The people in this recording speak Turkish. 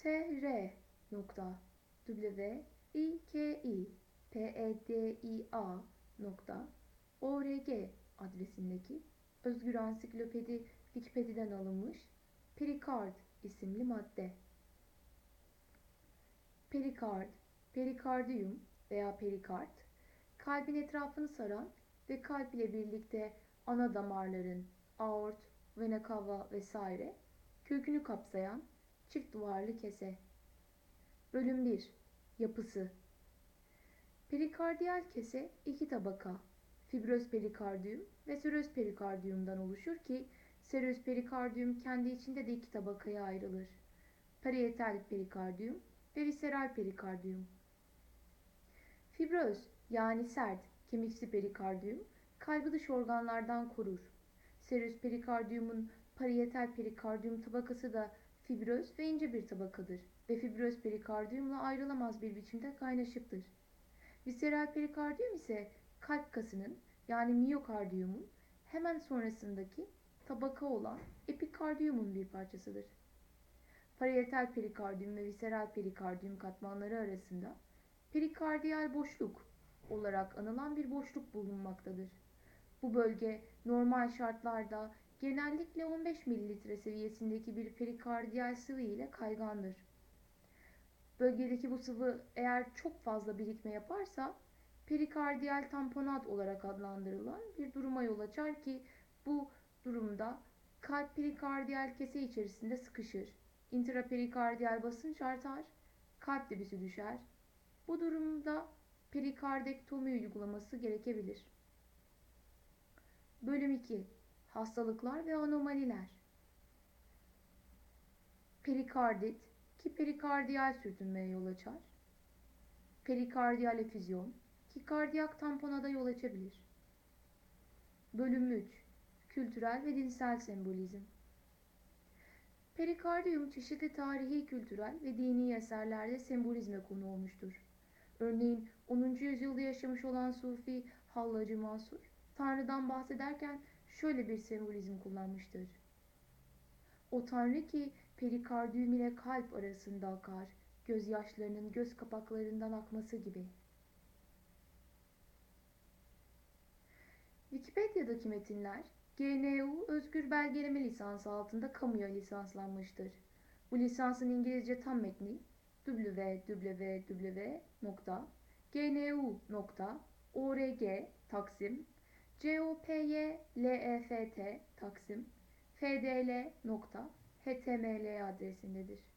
tr.wikipedia.org adresindeki Özgür Ansiklopedi Wikipedia'dan alınmış perikard isimli madde. Perikard, perikardiyum veya perikard, kalbin etrafını saran ve kalp ile birlikte ana damarların, aort, vena cava vesaire kökünü kapsayan çift duvarlı kese. Bölüm 1. Yapısı. Perikardiyal kese iki tabaka, fibröz perikardiyum ve seröz perikardiyumdan oluşur ki seröz perikardiyum kendi içinde de iki tabakaya ayrılır. Parietal perikardiyum ve viseral perikardiyum. Fibröz yani sert, kemiksi perikardiyum kalbi dış organlardan korur. Seröz perikardiyumun parietal perikardiyum tabakası da fibröz ve ince bir tabakadır ve fibröz perikardiyumla ayrılamaz bir biçimde kaynaşıktır. Viseral perikardiyum ise kalp kasının yani miyokardiyumun hemen sonrasındaki tabaka olan epikardiyumun bir parçasıdır. Parietal perikardiyum ve viseral perikardiyum katmanları arasında perikardiyal boşluk olarak anılan bir boşluk bulunmaktadır. Bu bölge normal şartlarda genellikle 15 ml seviyesindeki bir perikardiyal sıvı ile kaygandır. Bölgedeki bu sıvı eğer çok fazla birikme yaparsa perikardiyal tamponat olarak adlandırılan bir duruma yol açar ki bu durumda kalp perikardiyal kese içerisinde sıkışır. İntraperikardiyal basınç artar, kalp debisi düşer. Bu durumda perikardektomi uygulaması gerekebilir. Bölüm 2. Hastalıklar ve anomaliler. Perikardit ki perikardiyal sürtünmeye yol açar. Perikardiyal efüzyon ki kardiyak tamponada yol açabilir. Bölüm 3. Kültürel ve dinsel sembolizm. Perikardiyum çeşitli tarihi, kültürel ve dini eserlerde sembolizme konu olmuştur. Örneğin 10. yüzyılda yaşamış olan Sufi Hallacı Mansur, Tanrı'dan bahsederken şöyle bir sembolizm kullanmıştır. O Tanrı ki perikardiyum ile kalp arasında akar, gözyaşlarının göz kapaklarından akması gibi. Wikipedia'daki metinler, GNU Özgür Belgeleme Lisansı altında kamuya lisanslanmıştır. Bu lisansın İngilizce tam metni www.gnu.org/taksim copyleft taksim fdl.html adresindedir.